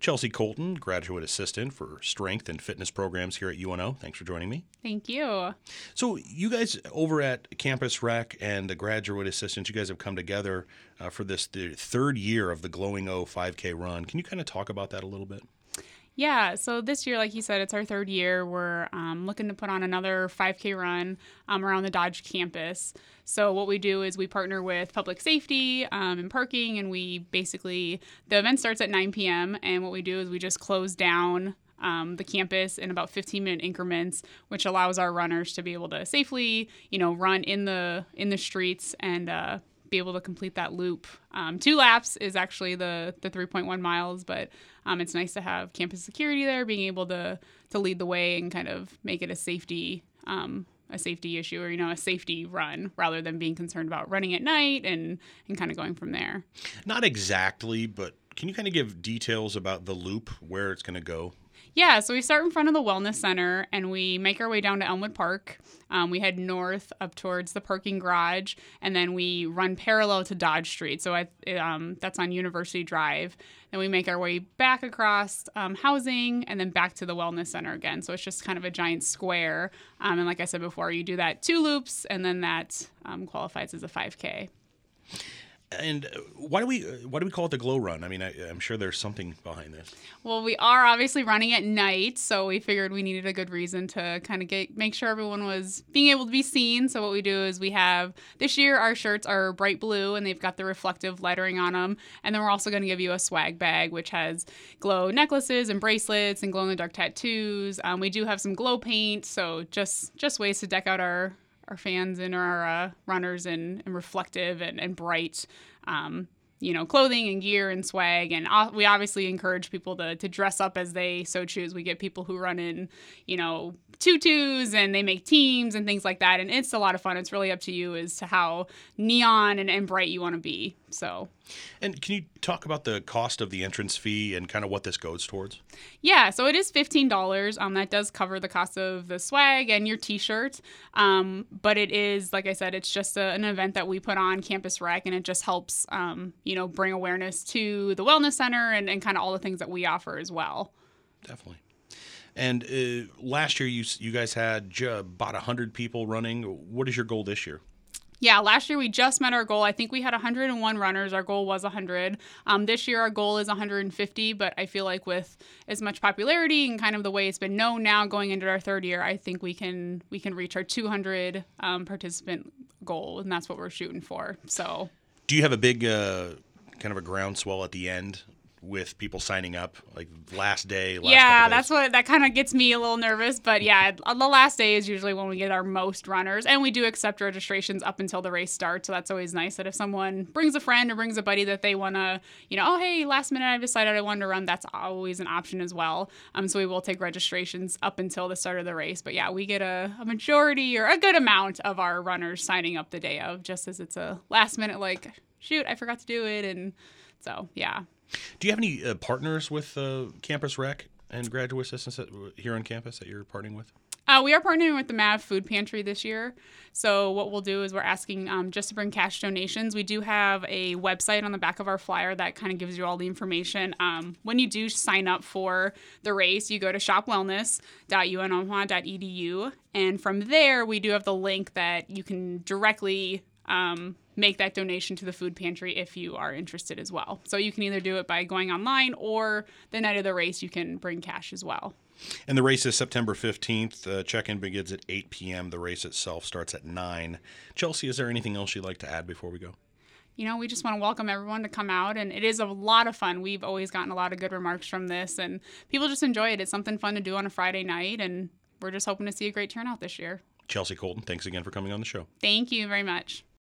Chelsea Colton, graduate assistant for strength and fitness programs here at UNO. Thanks for joining me. Thank you. So you guys over at Campus Rec and the graduate assistants, you guys have come together for the third year of the Glowing O 5K run. Can you kind of talk about that a little bit? Yeah, so this year, like you said, it's our third year. We're looking to put on another 5K run around the Dodge campus. So what we do is we partner with public safety and parking, and the event starts at 9 p.m. And what we do is we just close down the campus in about 15-minute increments, which allows our runners to be able to safely, run in the streets and be able to complete that loop. 2 laps is actually the 3.1 miles, but it's nice to have campus security there, being able to lead the way and kind of make it a safety issue, or a safety run, rather than being concerned about running at night and kind of going from there. Not exactly, but can you kind of give details about the loop, where it's going to go? Yeah, so we start in front of the Wellness Center and we make our way down to Elmwood Park. We head north up towards the parking garage, and then we run parallel to Dodge Street. So that's on University Drive. Then we make our way back across housing and then back to the Wellness Center again. So it's just kind of a giant square. And like I said before, you do that 2 loops, and then that qualifies as a 5K. And why do we call it the Glow Run? I mean, I'm sure there's something behind this. Well, we are obviously running at night, so we figured we needed a good reason to kind of make sure everyone was being able to be seen. So what we do is this year our shirts are bright blue and they've got the reflective lettering on them. And then we're also going to give you a swag bag, which has glow necklaces and bracelets and glow-in-the-dark tattoos. We do have some glow paint, so just ways to deck out our fans and our runners and reflective and bright, clothing and gear and swag. And we obviously encourage people to dress up as they so choose. We get people who run in, tutus, and they make teams and things like that. And it's a lot of fun. It's really up to you as to how neon and bright you want to be. So. And can you talk about the cost of the entrance fee and kind of what this goes towards? Yeah, so it is $15. That does cover the cost of the swag and your T-shirt. But it is, like I said, it's just an event that we put on Campus Rec, and it just helps, bring awareness to the Wellness Center and kind of all the things that we offer as well. Definitely. And last year you guys had about 100 people running. What is your goal this year? Yeah, last year we just met our goal. I think we had 101 runners. Our goal was 100. This year our goal is 150, but I feel like with as much popularity and kind of the way it's been known now going into our third year, I think we can reach our 200 participant goal, and that's what we're shooting for. So, do you have a big kind of a groundswell at the end with people signing up, like last day? Yeah, that kind of gets me a little nervous. But yeah, the last day is usually when we get our most runners, and we do accept registrations up until the race starts. So that's always nice that if someone brings a friend or brings a buddy that they want to, oh, hey, last minute I've decided I wanted to run, that's always an option as well. So we will take registrations up until the start of the race. But yeah, we get a majority or a good amount of our runners signing up the day of, just as it's a last minute, like, shoot, I forgot to do it. And so, yeah. Do you have any partners with Campus Rec and graduate assistants here on campus that you're partnering with? We are partnering with the MAV Food Pantry this year. So what we'll do is we're asking just to bring cash donations. We do have a website on the back of our flyer that kind of gives you all the information. When you do sign up for the race, you go to shopwellness.unomaha.edu. And from there, we do have the link that you can directly make that donation to the food pantry if you are interested as well. So you can either do it by going online, or the night of the race you can bring cash as well. And the race is September 15th. Check-in begins at 8 p.m. The race itself starts at 9. Chelsea, is there anything else you'd like to add before we go? We just want to welcome everyone to come out, and it is a lot of fun. We've always gotten a lot of good remarks from this, and people just enjoy it. It's something fun to do on a Friday night, and we're just hoping to see a great turnout this year. Chelsea Colton, thanks again for coming on the show. Thank you very much.